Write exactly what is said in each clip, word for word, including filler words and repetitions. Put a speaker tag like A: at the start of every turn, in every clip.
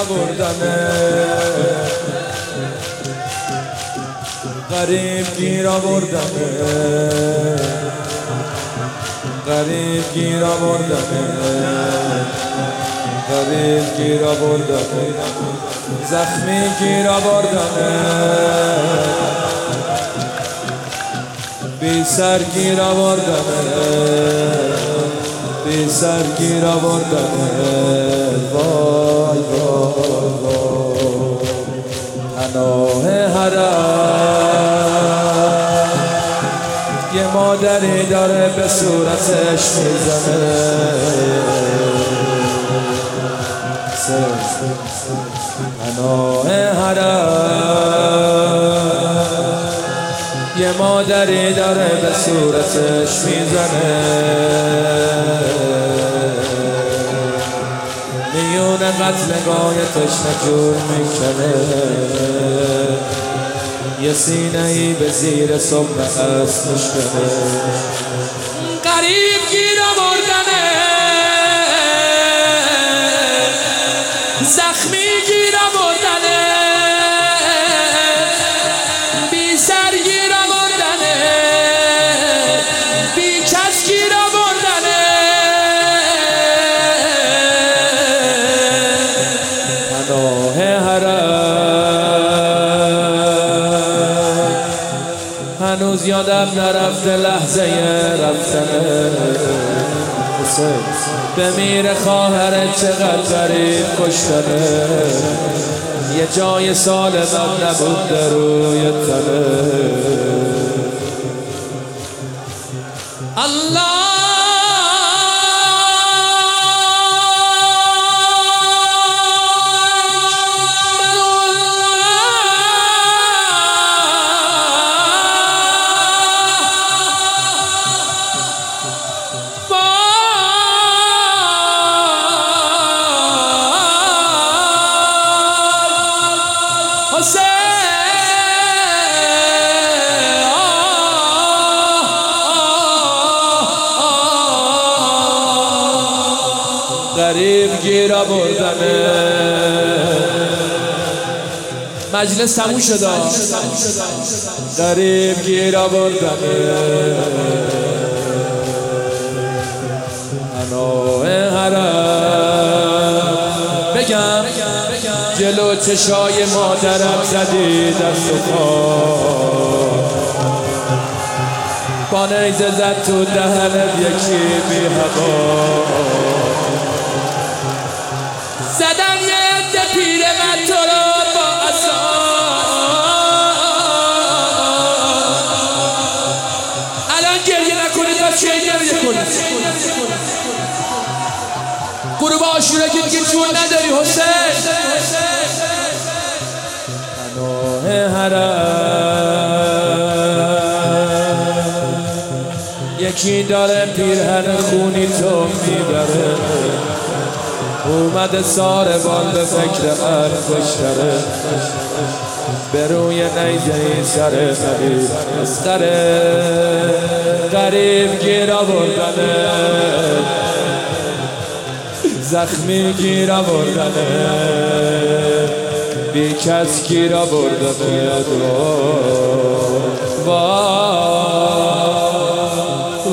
A: آوردنه، غریب گیر آوردنه، غریب گیر آوردنه، غریب گیر آوردنه، زخمی گیر آوردنه، بی سر گیر آوردنه، بی سر گیر آوردنه. وای وای وای پناه حرم یه مادری داره به صورتش میزنه، پناه حرم یه مادری داره به صورتش میزنه، میون قتلگاه تشنه جور میکنه، یه سینه ای به زیر صبح است میشکنه. غریب گیر آوردنه، زخمی گیر آوردنه، بی سر گیر آوردنه، بی کس گیر آوردنه، پناه حرم هنوز یادم نرفته لحظه رفتنه، بمیره خواهر چقدر غریب کشتنه، یه جای سالمم نبوده روی تنه. الله غریب گیر آوردنه. مجلس تموم شده، غریب گیر آوردنه، پناه حرم بگم جلو چشای مادرم زدی دست و پا، با نیزه زد تو دهنت یکی بی هوا، زدن یه عده پیرمرد تو رو با عصا، الان گریه نکنید تا چه گریه کنید؟ گروه عاشوره که دیگه جون نداری حسین. پناه حرم یکی داره پیرهن خونی تو میبره، اومده ساربان به فکر انگشتره، به روی نیزه این سر زدی مسخره. غریب گیر آوردنه، زخمی گیر آوردنه، بی کس گیر آوردنه. وای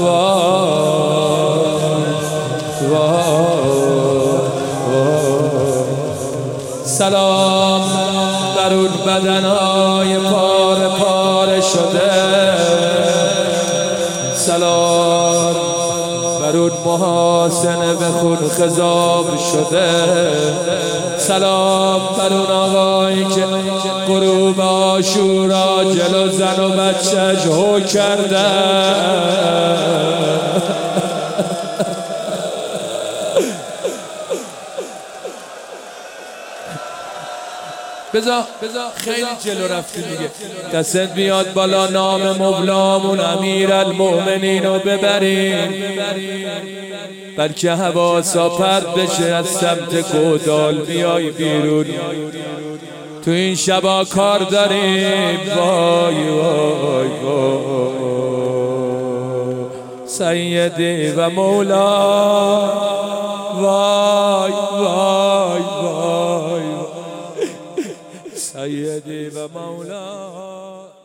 A: وای سلام بر اون بدنهای پاره پاره شده، سلام بر اون محاسن به خون خضاب شده، سلام بر اون آقایی که غروب عاشورا جلو زن و بچه‌اش هو کرده. بذار خیلی جلو رفتی دیگه، دست بیاد بالا نام مولامون امیر المؤمنین رو ببریم، بلکه حواسا پرد بشه از سمت گودال بیای بیرون، تو این شبا کار داریم. وای وای وای سیدی و مولا، وای وای وای سیدی و مولا.